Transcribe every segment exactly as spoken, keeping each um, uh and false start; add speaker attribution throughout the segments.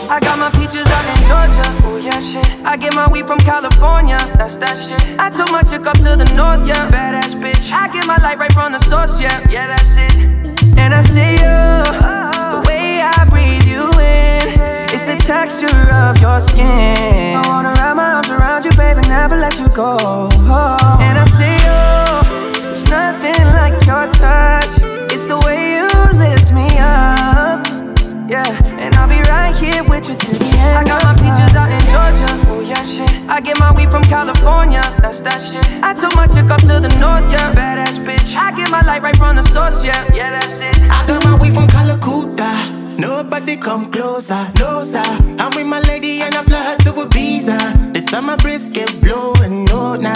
Speaker 1: I got my peaches out in Georgia.
Speaker 2: Oh yeah, shit.
Speaker 1: I get my weed from California.
Speaker 2: That's that shit.
Speaker 1: I took my chick up to the north, yeah.
Speaker 2: Badass bitch.
Speaker 1: I get my light right from the source, yeah.
Speaker 2: Yeah, that's it.
Speaker 1: And I see you, the way I breathe you in. It's the texture of your skin. I wanna wrap my arms around you, baby, never let you go. And I see you, there's nothing like your touch. It's the way you lift me up, yeah. And I'll be right here with you till the end. I got my peaches out in Georgia.
Speaker 2: Oh yeah, shit.
Speaker 1: I get my weed from California.
Speaker 2: That's that shit.
Speaker 1: I took my chick up to the north, yeah.
Speaker 2: Badass bitch.
Speaker 1: I get my light right from the source, yeah.
Speaker 2: Yeah, that's it.
Speaker 3: I got my way from Calacuta. Nobody come closer, closer. I'm with my lady and I fly her to Ibiza. The summer breeze get blowing, no nah.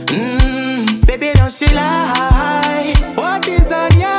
Speaker 3: Mmm, baby don't she lie? What is on your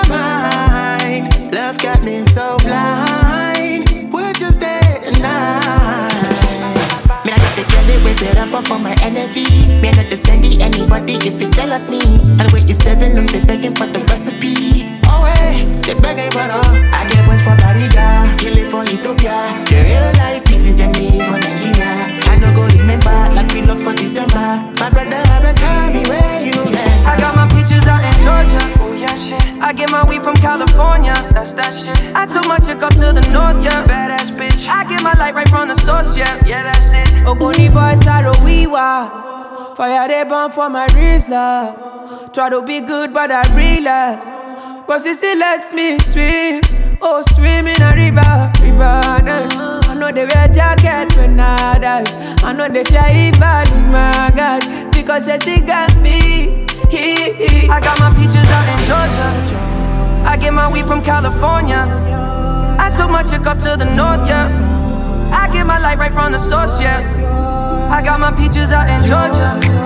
Speaker 3: mind? Love got me so blind. We're just there tonight. Me I get the girl it with it up up on my energy. Me not to send it anybody if you jealous me. And wait you seven lose they begging for the recipe. Oh hey, they begging for all. I get ones for Bariga, kill it for Ethiopia. The real life pieces them me for Nigeria. I no go remember like we lost for December. My brother haven't tell me where you at.
Speaker 1: I got my peaches out in Georgia.
Speaker 2: Oh yeah, shit.
Speaker 1: I get my weed from California.
Speaker 2: That's that shit.
Speaker 1: I took my chick up to the north, yeah.
Speaker 2: Badass bitch.
Speaker 1: I get my light right from the source, yeah.
Speaker 2: Yeah, that's it.
Speaker 1: Ogoni boy sorrow we wa. Fire they burn for my wrist, love. Try to be good but I relapse. But she still lets me swim. Oh, swim in a river, river, nah. I know they wear jackets when I dive. I know they fear if I lose my God. Because she still got me. I got my peaches out in Georgia. I get my weed from California. I took my chick up to the north, yeah. I get my light right from the source, yeah. I got my peaches out in Georgia.